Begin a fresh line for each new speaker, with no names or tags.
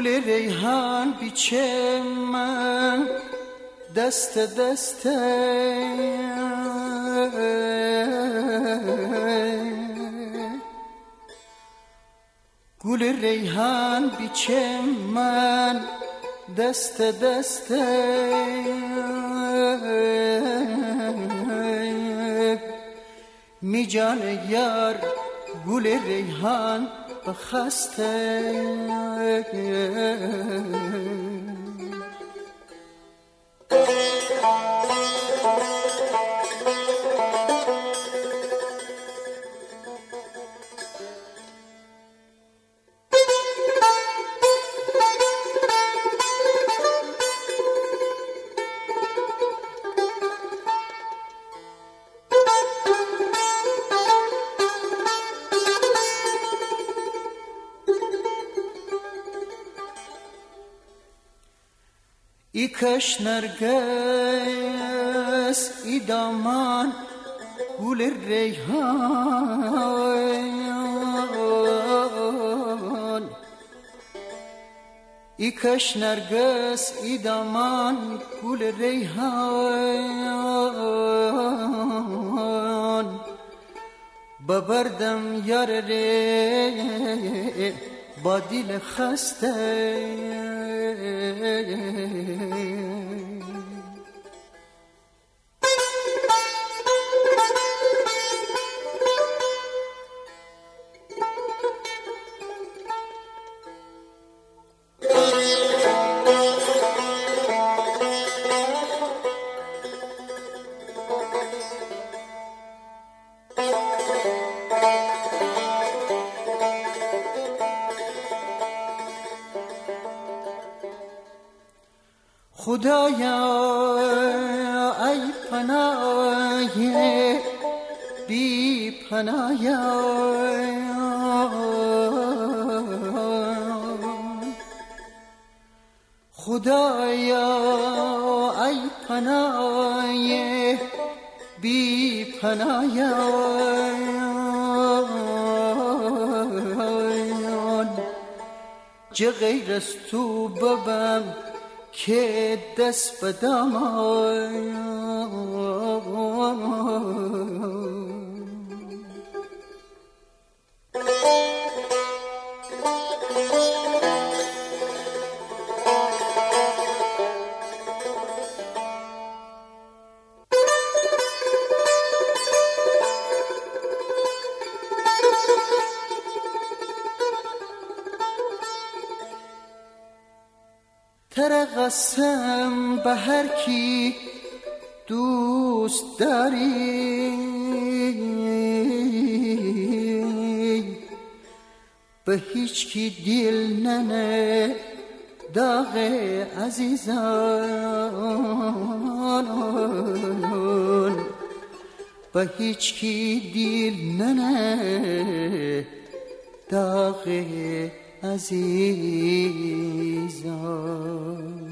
ریحان بیچه من دست گل ریحان بیچه من دست می جان یار گل ریحان بخسته ای کش نرگس ای دامان گل ریحان ای کش نرگس ای دامان گل ریحان ببردم یار ری با دل خسته خدایا ای پناه بی پناهان خدایا ای پناه بی پناهان چه غیر از تو ببم که دست بدم ترقصم به هر کی دوست داری به هیچ کی دل ننه داغ عزیزان به هیچ کی دل ننه داغ عزیزان